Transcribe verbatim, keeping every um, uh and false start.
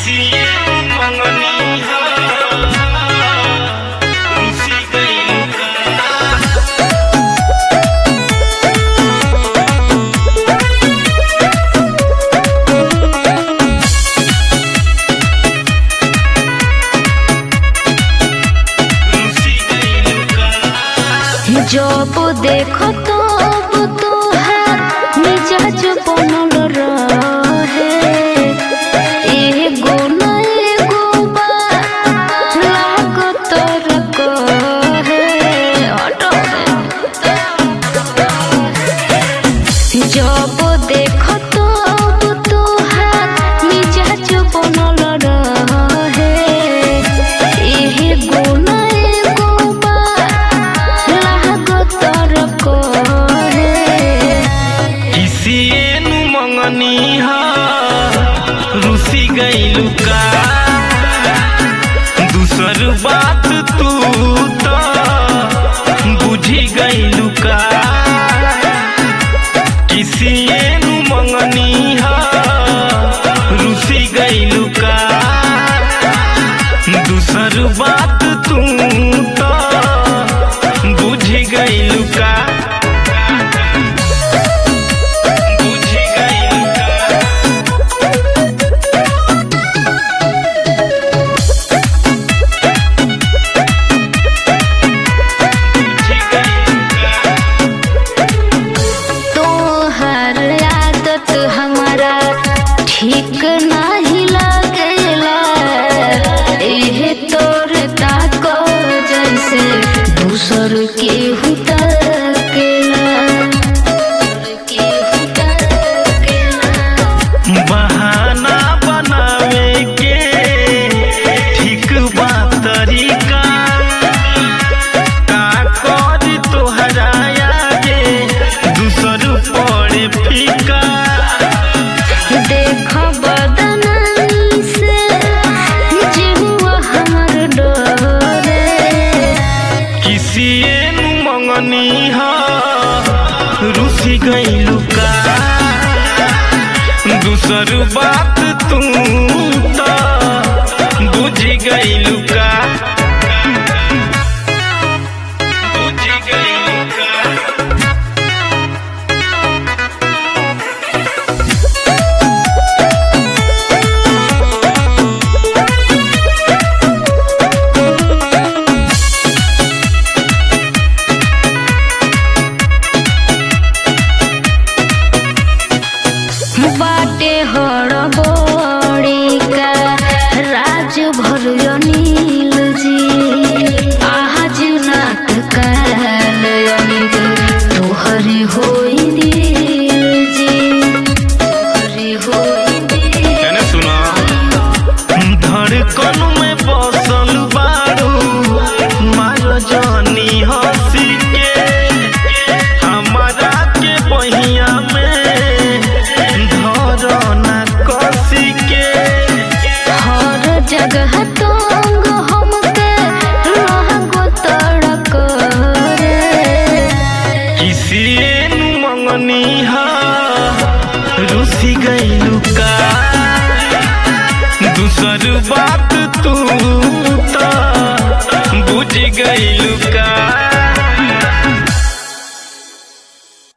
जब देखो तब तोहार मिजाज बनल रहे। एगो न एगो बात लागत रहे। जब देखो तब तोहार मिजाज बनल रहे। एगो न रुसी गईलू का दूसर बात तू तो बुझी गईलू का। किसी नु मंगनी हा रुसी गईलू का दूसर बात तू तो बुझी गईलू का। ठीक नहीं लगेला एहे तोर ताको जैसे दूसर के हुतकेला के हुतकेला। बहाना बनावे के ठीक बा तरीका का कर तोहरा आगे दूसर पड़े फीका। देख बदनामी से जीवा हमर डरे। किसी नु मंगनी हा रुसी गईलू का दूसर बात तू तो बुझी गईलू का। बुझी गईलू का। बाटे हड़बड़ी का राज भर अनिल जी। आज नाट काल अनिल तोहरी होई दिल जी। तोहरी होई दिल। सुना धड़कन में बसल बारू मार जानी हंसी के हमारा के बहिया में जगह तंग हमके लागो तड़क रे। किसी नु मंगनी हा रुसी गईलू का दूसर बात तू तो बुझ गईलू का।